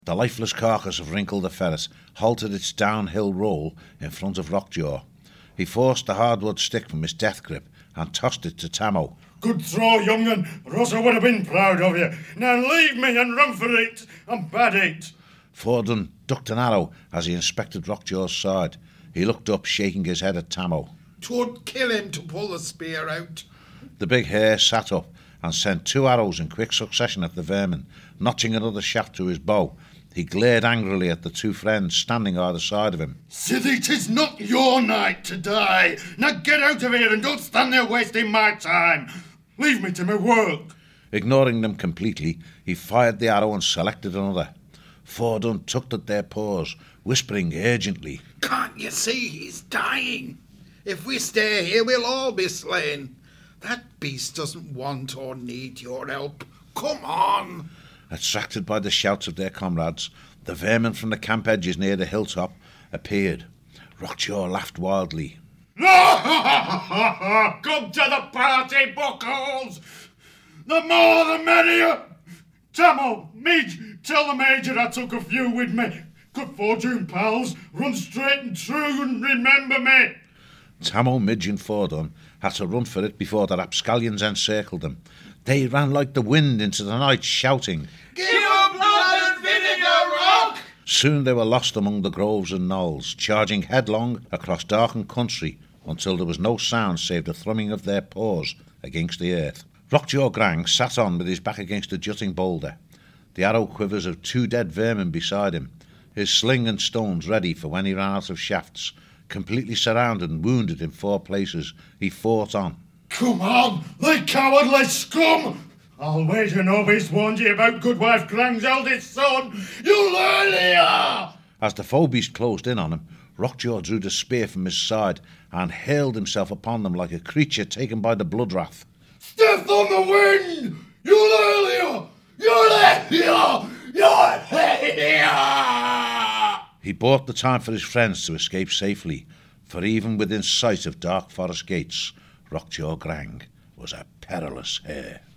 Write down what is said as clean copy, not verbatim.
The lifeless carcass of Wrinkle the ferret halted its downhill roll in front of Rockjaw. He forced the hardwood stick from his death grip and tossed it to Tammo. Good throw, young un. Rossa would have been proud of you. Now leave me and run for it. I'm bad it. Fordun ducked an arrow as he inspected Rockjaw's side. He looked up, shaking his head at Tammo. 'Twould kill him to pull the spear out. The big hare sat up and sent 2 arrows in quick succession at the vermin, notching another shaft to his bow. He glared angrily at the 2 friends standing either side of him. Sithee, 'tis not your night to die. Now get out of here and don't stand there wasting my time. Leave me to my work. Ignoring them completely, he fired the arrow and selected another. Fordun tugged at their paws, whispering urgently. Can't you see he's dying? If we stay here, we'll all be slain. That beast doesn't want or need your help. Come on! Attracted by the shouts of their comrades, the vermin from the camp edges near the hilltop appeared. Rockjaw laughed wildly. Come to the party, buckles! The more the merrier! Tammo, Midge, tell the Major I took a few with me. Good fortune, pals. Run straight and true and remember me. Tammo, Midge and Fordun had to run for it before the rapscallions encircled them. They ran like the wind into the night, shouting, Give up blood and vinegar, Rock! Soon they were lost among the groves and knolls, charging headlong across darkened country until there was no sound save the thrumming of their paws against the earth. Rockjaw Grang sat on with his back against a jutting boulder, the arrow quivers of 2 dead vermin beside him, his sling and stones ready for when he ran out of shafts. Completely surrounded and wounded in 4 places, he fought on. Come on, the cowardly scum! I'll wager nobody's warned you about Goodwife Grang's eldest son. You'll earlier! As the foe beast closed in on him, Rockjaw drew the spear from his side and hurled himself upon them like a creature taken by the blood wrath. Death on the wind! You'll earlier! You'll earlier! You're here! He bought the time for his friends to escape safely, for even within sight of dark forest gates, Rockjaw Grang was a perilous hare.